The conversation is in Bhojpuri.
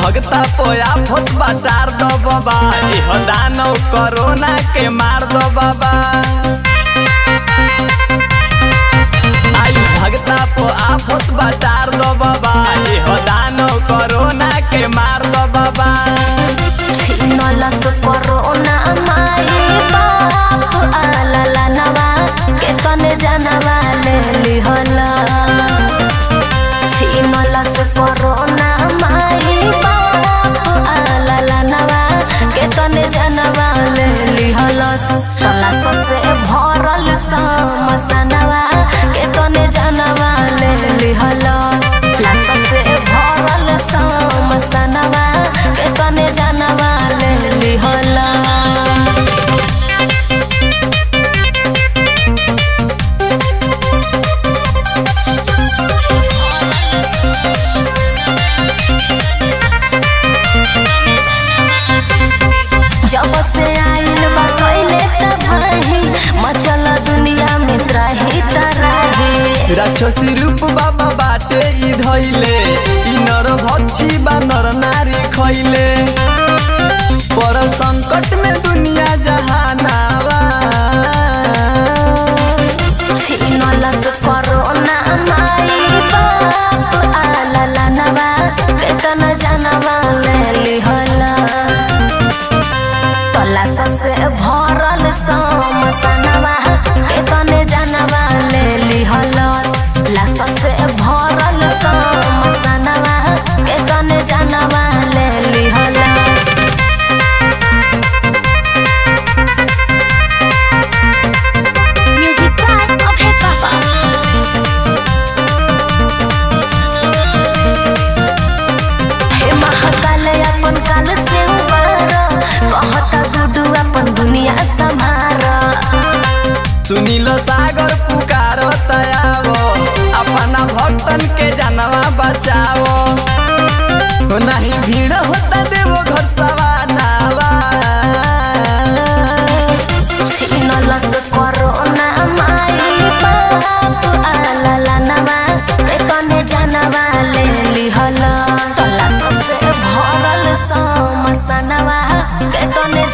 भगता पोया भूत बाटार दो बाबा, इह दानव कोरोना के मार दो बाबा। आई भगता पोया भूत बाटार दो बाबा, इह दानव कोरोना के मार दो बाबा। छिनलस कोरोना माई बाप आला नवा के तने जानवा ले लिहलस। छिनलस कोरोना माई बाप आला नवा के तने जानवा ले लिहलस। तलाश से भरल समसनवा के तने जानवा ले लिहलस। लाश से भरल समसनवा के तने जानवा ले लिहलस। जब से आइल बा कइले तबाही, मचल दुनिया में त्राही तराही। राक्षसी रूप बाबा बाटे ई धइले, ई नर भक्षी बा नर नारी खइले। परल संकट में दुनिया जहानावा, छिनलस कोरोना माई बाप आला नवा के तने जानवा ले लिहलस। तलाश से भरल समसनवा के तने जानवा ले लिहलस। लाश से भरल समसनवा के तने जानवा ले लिहलस। म्यूजिक बाय अभय बाबा। हे महाकाल अपन काल से उबार, कहता गुडू अपन दुनिया संभार। सुनील सागर पुकार तयावो, अपना भक्तन के जानवा बचाओ। नहीं भीड़ होता देवो घर सवानावा। छिनलस कोरोना माई बाप आला नवा के तने जानवा ले लिहलस। तलाश से भरल समसनवा के तने